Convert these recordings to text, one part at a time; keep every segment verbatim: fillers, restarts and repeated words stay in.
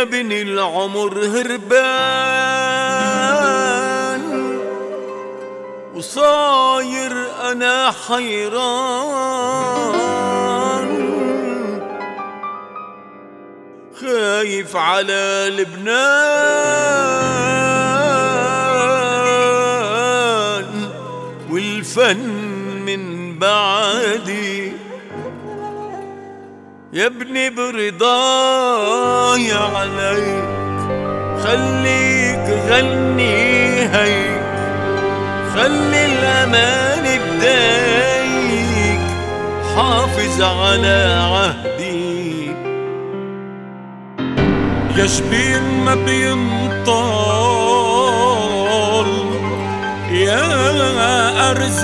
يا بني العمر هربان وصاير أنا حيران، خايف على لبنان والفن من بعدي. يا ابني برضاي عليك خليك غني هيك، خلي الأمان بدايك حافظ على عهدي. يا جبين ما بينطال يا أرز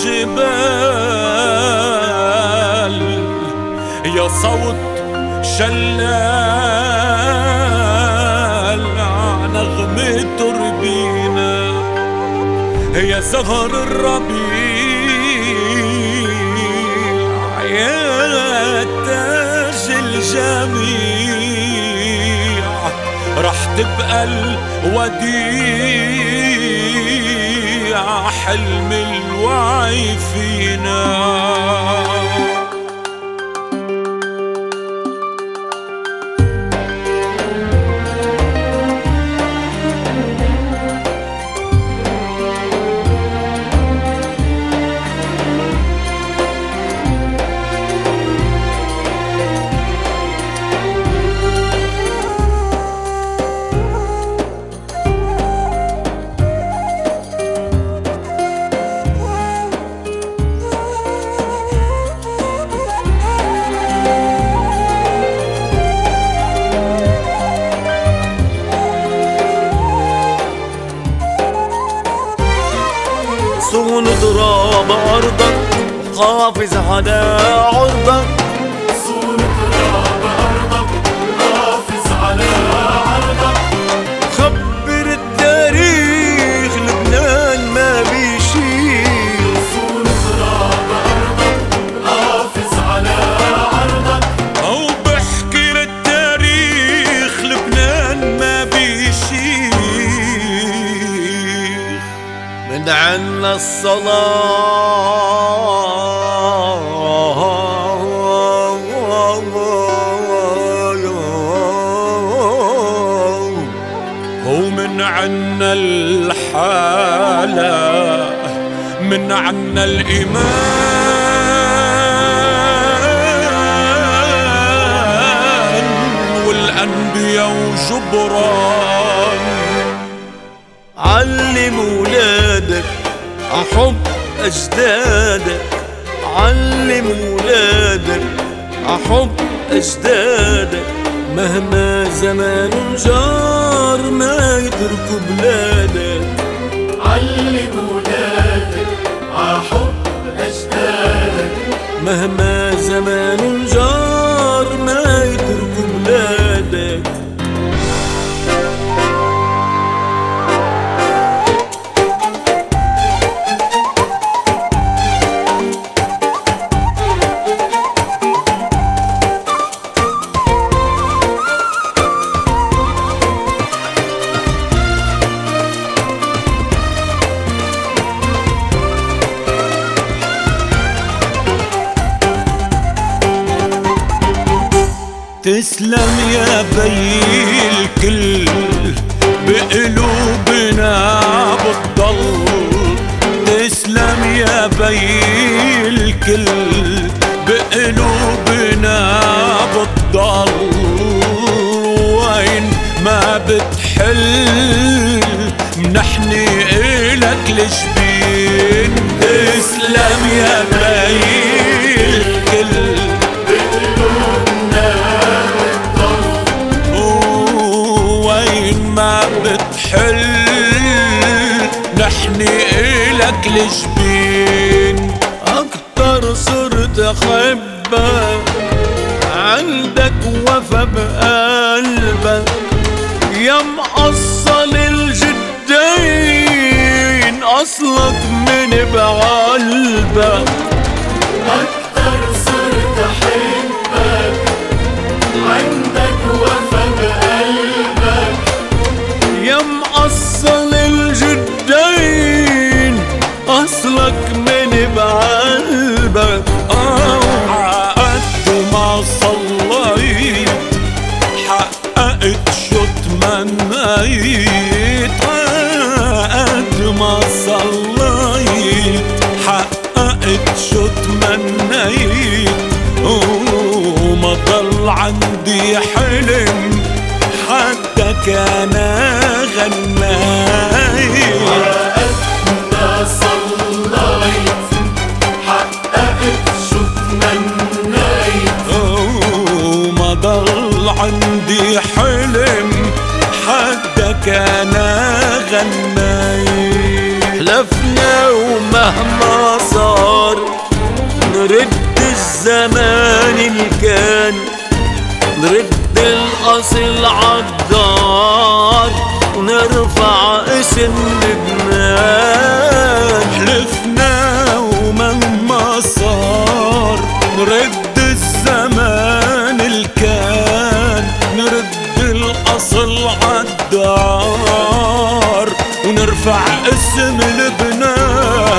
عالجبال، يا صوت شلال نغمة تربينا، يا زهر الربيع يا تاج الجميع، رح تبقى الوديع حلم الوعي فينا. صون ضراب أرضك حافظ على عرضك، صون ضراب أرضك حافظ على عرضك. خبر التاريخ لبنان ما بيشيل، صون ضراب أرضك حافظ على عرضك. أو بحكي للتاريخ لبنان ما بيشيل، من عنا الصلاة ومن عنا الحالة، من عنا الإيمان والأنبياء وجبران. علم ولادك أحب أجدادك، علم ولادك أحب أجدادك، مهما زمان جار ما يتركوا بلادك. علم ولادك عحب أجدادك، مهما زمان جار ما يتركوا بلادك. تسلم يا بي الكل بقلوبنا بتضل، تسلم يا بي الكل بقلوبنا بتضل، وين ما بتحل منحني إلك الجبين. تسلم يا بي الكل ما بتحل نحني إلك الجبين. أكتر صرت أحبك عندك وفا بقلبك، يا مقصل الجدين أصلك من بقلبك. أكتر صرت أحبك عندك وفا بقلبك، المايل. حلفنا ومهما صار نرد الزمان اللي كان، نرد الأصل عالدار ونرفع اسم لبنان. حلفنا ومهما صار نرد الزمان اللي كان، نرد الأصل عالدار ونرفع اسم لبنان.